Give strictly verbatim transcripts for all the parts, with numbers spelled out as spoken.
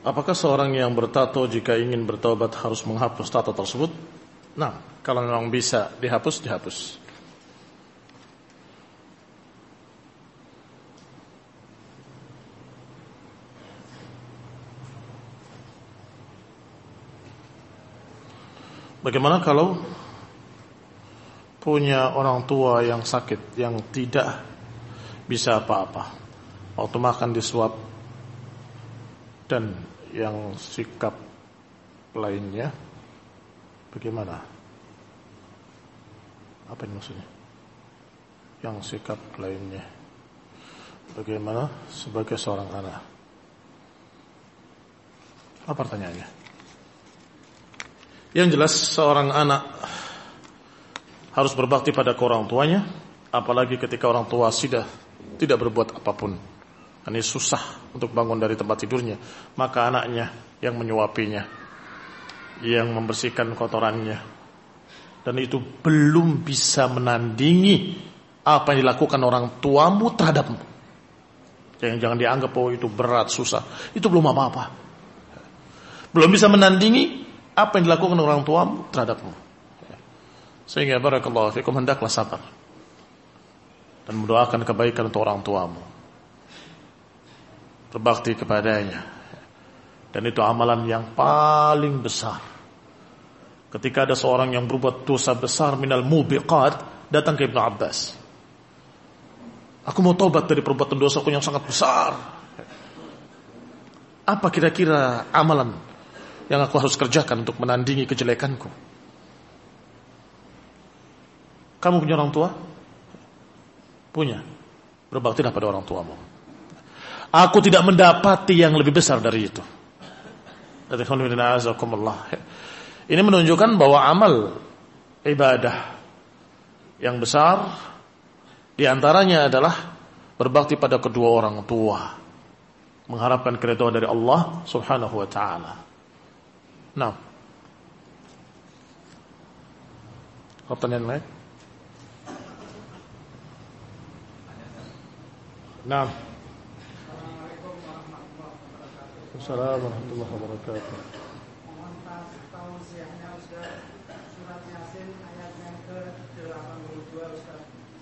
Apakah seorang yang bertato jika ingin bertobat harus menghapus tato tersebut? Nah, kalau memang bisa dihapus, dihapus. Bagaimana kalau punya orang tua yang sakit, yang tidak bisa apa-apa, waktu makan disuap, dan yang sikap lainnya bagaimana? Apa ini maksudnya? Yang sikap lainnya bagaimana sebagai seorang anak? Apa pertanyaannya? Yang jelas seorang anak harus berbakti pada orang tuanya, apalagi ketika orang tua sudah tidak berbuat apapun. Ini susah untuk bangun dari tempat tidurnya, maka anaknya yang menyuapinya, yang membersihkan kotorannya, dan itu belum bisa menandingi apa yang dilakukan orang tuamu terhadapmu. Jangan jangan dianggap oh itu berat, susah. Itu belum apa-apa. Belum bisa menandingi apa yang dilakukan orang tuamu terhadapmu. Sehingga barakallahu fikum, hendaklah sabar dan mendoakan kebaikan untuk orang tuamu, berbakti kepadanya. Dan itu amalan yang paling besar. Ketika ada seorang yang berbuat dosa besar minal mubiqat, datang ke Ibnu Abbas, aku mau taubat dari perbuatan dosaku yang sangat besar. Apa kira-kira amalan yang aku harus kerjakan untuk menandingi kejelekanku? Kamu punya orang tua? Punya. Berbaktilah pada orang tuamu. Aku tidak mendapati yang lebih besar dari itu. Ini menunjukkan bahwa amal ibadah yang besar diantaranya adalah berbakti pada kedua orang tua, mengharapkan keridhaan dari Allah Subhanahu wa taala. Nah, pertanyaan lain? Nah, Assalamualaikum warahmatullahi wabarakatuh. Mohon tausiahnya Ustaz, surat Yasin ayat yang ke delapan puluh dua Ustaz.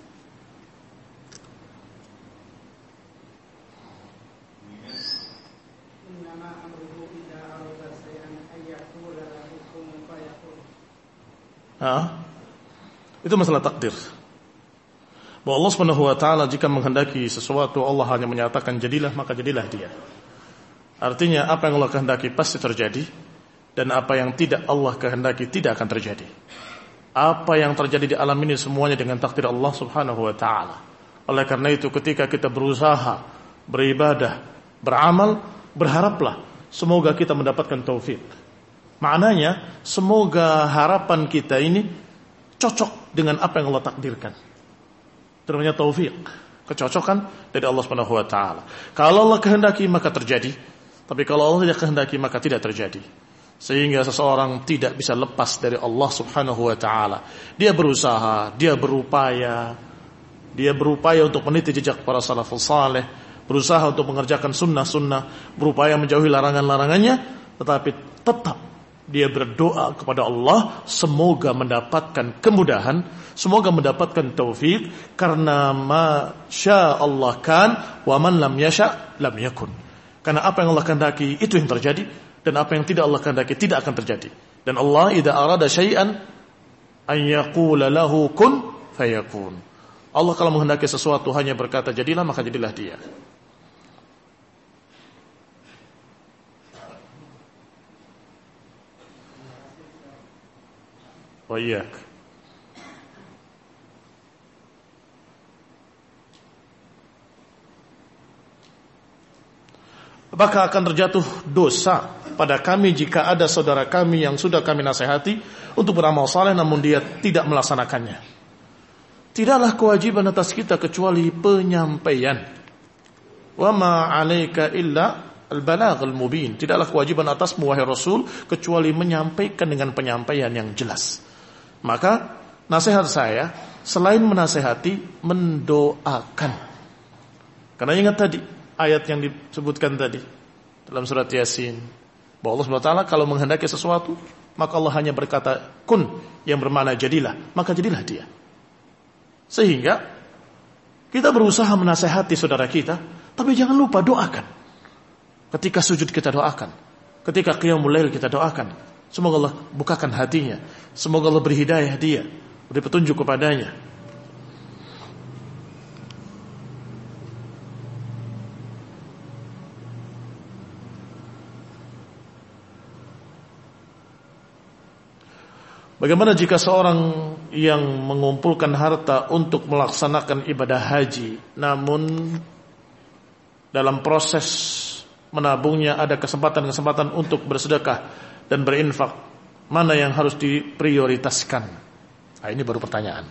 Innama amruhu idza arada shay'an ayyaqula lahu kun fayakun. Ah, itu masalah takdir. Bahwa Allah Subhanahu wa taala jika menghendaki sesuatu, Allah hanya menyatakan jadilah, maka jadilah dia. Artinya apa yang Allah kehendaki pasti terjadi, dan apa yang tidak Allah kehendaki tidak akan terjadi. Apa yang terjadi di alam ini semuanya dengan takdir Allah Subhanahu wa taala. Oleh karena itu ketika kita berusaha, beribadah, beramal, berharaplah semoga kita mendapatkan taufik. Maknanya semoga harapan kita ini cocok dengan apa yang Allah takdirkan. Itu namanya taufik, kecocokan dari Allah Subhanahu wa taala. Kalau Allah kehendaki maka terjadi, tapi kalau Allah tidak kehendaki maka tidak terjadi. Sehingga seseorang tidak bisa lepas dari Allah Subhanahu wa taala. Dia berusaha, dia berupaya, dia berupaya untuk meniti jejak para salafus saleh, berusaha untuk mengerjakan sunnah-sunnah, berupaya menjauhi larangan-larangannya, tetapi tetap dia berdoa kepada Allah semoga mendapatkan kemudahan, semoga mendapatkan taufik, karena ma syaa Allah kan wa man lam yasha lam yakun. Karena apa yang Allah kehendaki itu yang terjadi, dan apa yang tidak Allah kehendaki tidak akan terjadi. Dan Allah idza arada syai'an an yaqula lahu kun fayakun. Allah kalau menghendaki sesuatu hanya berkata jadilah, maka jadilah dia. Wa iyyak. Apakah akan terjatuh dosa pada kami jika ada saudara kami yang sudah kami nasihati untuk beramal saleh namun dia tidak melaksanakannya? Tidaklah kewajiban atas kita kecuali penyampaian. Wa ma 'alaika illa al-balaghul mubin. Tidaklah kewajiban atasmu wahai Rasul kecuali menyampaikan dengan penyampaian yang jelas. Maka nasihat saya selain menasihati, mendoakan. Karena ingat tadi ayat yang disebutkan tadi, dalam surat Yasin bahwa Allah Subhanahu wa taala kalau menghendaki sesuatu, maka Allah hanya berkata kun, yang bermakna jadilah, maka jadilah dia. Sehingga kita berusaha menasehati saudara kita, tapi jangan lupa doakan. Ketika sujud kita doakan, ketika qiyamul lail kita doakan. Semoga Allah bukakan hatinya, semoga Allah beri hidayah dia, beri petunjuk kepadanya. Bagaimana jika seorang yang mengumpulkan harta untuk melaksanakan ibadah haji, namun dalam proses menabungnya ada kesempatan-kesempatan untuk bersedekah dan berinfak, mana yang harus diprioritaskan? Nah, ini baru pertanyaan.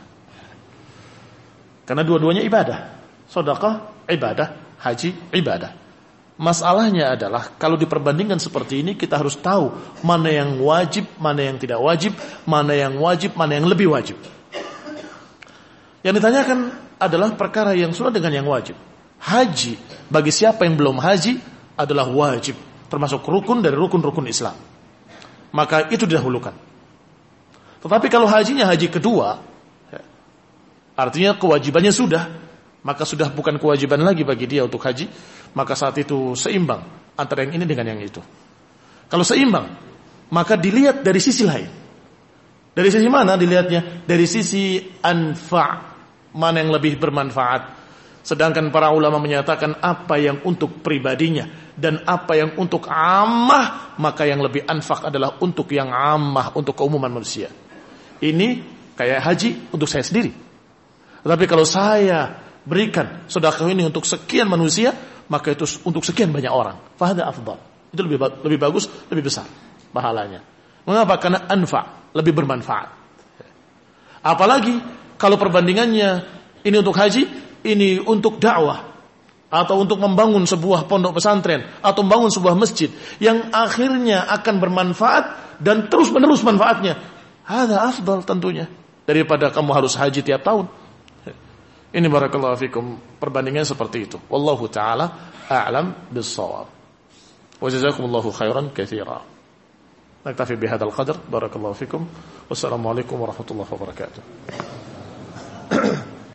Karena dua-duanya ibadah. Sedekah ibadah, haji ibadah. Masalahnya adalah kalau diperbandingkan seperti ini, kita harus tahu mana yang wajib, mana yang tidak wajib, mana yang wajib, mana yang lebih wajib. Yang ditanyakan adalah perkara yang sunnah dengan yang wajib. Haji bagi siapa yang belum haji adalah wajib, termasuk rukun dari rukun-rukun Islam. Maka itu didahulukan. Tetapi kalau hajinya haji kedua, artinya kewajibannya sudah, maka sudah bukan kewajiban lagi bagi dia untuk haji, maka saat itu seimbang antara yang ini dengan yang itu. Kalau seimbang, maka dilihat dari sisi lain. Dari sisi mana dilihatnya? Dari sisi anfa', mana yang lebih bermanfaat. Sedangkan para ulama menyatakan apa yang untuk pribadinya dan apa yang untuk ammah, maka yang lebih anfak adalah untuk yang ammah, untuk keumuman manusia. Ini kayak haji untuk saya sendiri. Tetapi kalau saya berikan sedekah ini untuk sekian manusia, maka itu untuk sekian banyak orang. Fahada afdal. Itu lebih lebih bagus, lebih besar pahalanya. Mengapa? Karena anfa', lebih bermanfaat. Apalagi kalau perbandingannya ini untuk haji, ini untuk dakwah, atau untuk membangun sebuah pondok pesantren, atau membangun sebuah masjid yang akhirnya akan bermanfaat dan terus menerus manfaatnya. Hada afdal tentunya daripada kamu harus haji tiap tahun. Ini barakallahu fikum, perbandingan seperti itu. Wallahu taala a'lam bis-shawab. Wa jazakumullahu khairan katsira. Naktafi bihadzal qadar. Barakallahu fikum. Wassalamualaikum warahmatullahi wabarakatuh.